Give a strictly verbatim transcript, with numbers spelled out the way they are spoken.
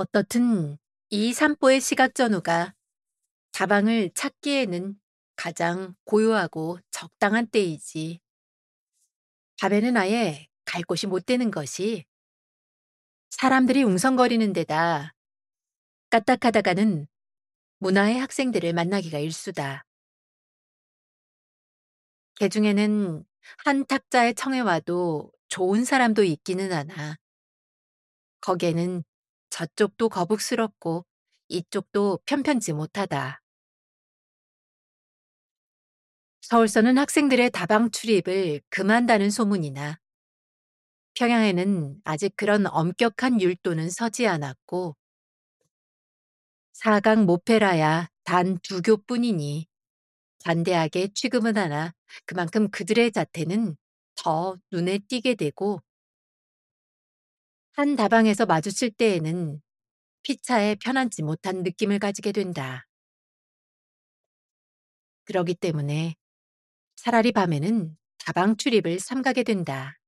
어떻든 이 산보의 시각 전후가 다방을 찾기에는 가장 고요하고 적당한 때이지. 밤에는 아예 갈 곳이 못 되는 것이 사람들이 웅성거리는 데다 까딱하다가는 문화의 학생들을 만나기가 일수다. 개중에는 한 탁자의 청에 와도 좋은 사람도 있기는 하나 거기에는 저쪽도 거북스럽고 이쪽도 편편치 못하다. 서울서는 학생들의 다방 출입을 금한다는 소문이나 평양에는 아직 그런 엄격한 율도는 서지 않았고 사강 모페라야 단 두 교뿐이니 관대하게 취급은 하나 그만큼 그들의 자태는 더 눈에 띄게 되고 한 다방에서 마주칠 때에는 피차에 편안치 못한 느낌을 가지게 된다. 그러기 때문에 차라리 밤에는 다방 출입을 삼가게 된다.